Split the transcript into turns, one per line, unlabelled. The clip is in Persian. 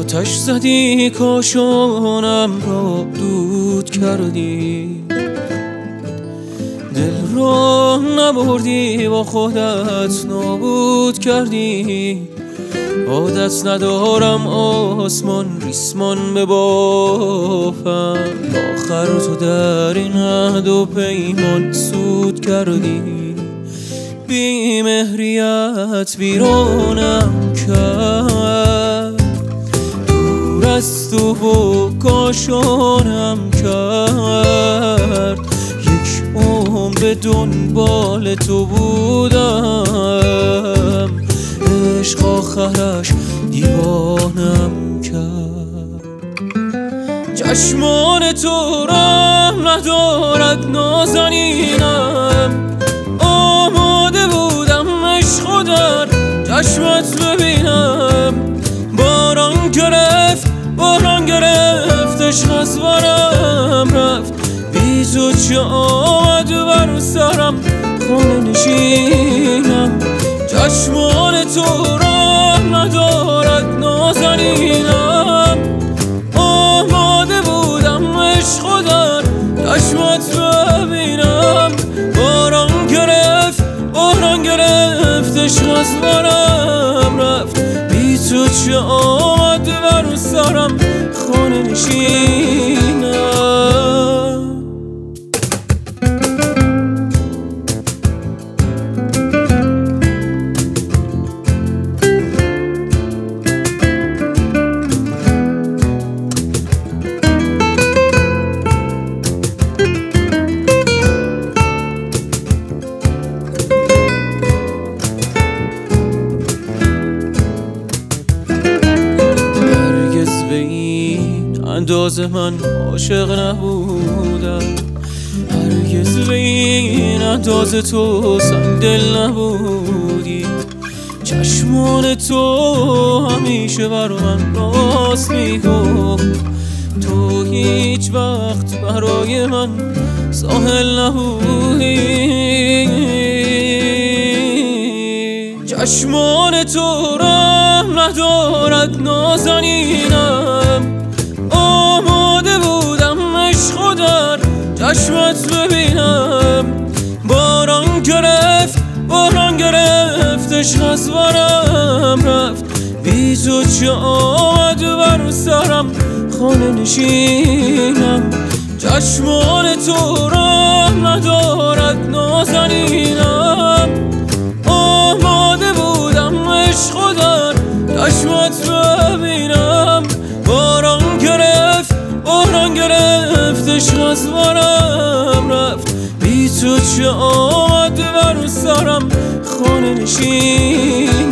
آتش زدی کاشانم را دود کردی، دل را نبردی با خودت نابود کردی. عادت ندارم آسمان ریسمان ببافم، آخر تو در این عهد و پیمان سود کردی. بی مهریت ویرانم کرد، دور از تو و کاشانم کرد. یک عمر به دنبال تو بودم، عشق آخرش دیوانم کرد. چشمان تو رحم ندارد نازنینم، آماده بودم عشق در چشمت ببینم. باران گرفت عشق از برم رفت، بی تو چه آمد بر سرم خانه نشینم. چشمان تو رحم ندارد نازنینم، آماده بودم عشق در چشمت ببینم. باران گرفت عشق از برم رفت، بی تو چه آمد بر سرم خانه نشینم. اندازه من عاشق نبودم، هرگز به این اندازه تو سنگدل نبودی. چشمان تو همیشه بر من راست میگفت، تو هیچ وقت برای من ساحل نبودی. چشمان تو رحم ندارد نازنینم، آماده بودم عشق در چشمت ببینم. باران گرفت عشق از برم رفت، بی تو چه آمد بر سرم خانه نشینم. چشمان تو رحم ندارد نازنینم، آماده بودم عشق در چشمت ببینم. باران گرفت عشق از برم رفت، بی تو چه آمد بر سرم خانه نشین.